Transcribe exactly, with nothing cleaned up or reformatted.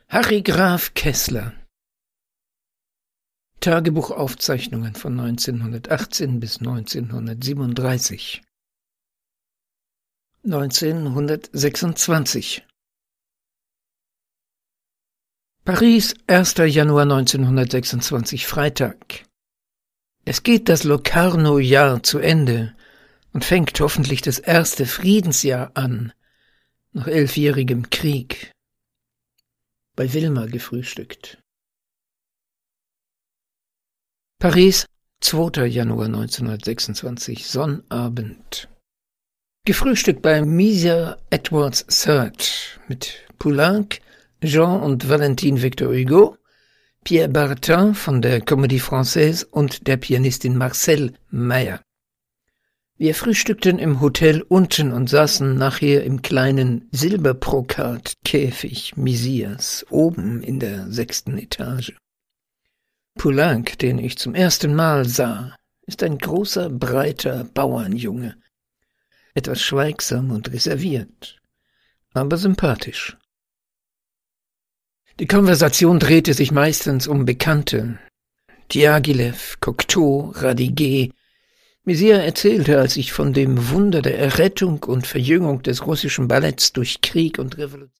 Harry Graf Kessler. Tagebuchaufzeichnungen von neunzehnhundertachtzehn bis neunzehnhundertsiebenunddreißig. neunzehnhundertsechsundzwanzig. Paris, erster Januar neunzehnhundertsechsundzwanzig, Freitag. Es geht das Locarno-Jahr zu Ende und fängt hoffentlich das erste Friedensjahr an, nach elfjährigem Krieg. Bei Wilma gefrühstückt. Paris, zweiter Januar neunzehnhundertsechsundzwanzig, Sonnabend. Gefrühstückt bei Monsieur Edwards Third mit Poulenc, Jean und Valentine Victor Hugo, Pierre Bertin von der Comédie Française und der Pianistin Marcelle Meyer. Wir frühstückten im Hotel unten und saßen nachher im kleinen Silberbrokat-Käfig Messias, oben in der sechsten Etage. Poulenc, den ich zum ersten Mal sah, ist ein großer, breiter Bauernjunge, etwas schweigsam und reserviert, aber sympathisch. Die Konversation drehte sich meistens um Bekannte, Diaghilev, Cocteau, Radiguet. Messiaen erzählte, als ich von dem Wunder der Errettung und Verjüngung des russischen Balletts durch Krieg und Revolution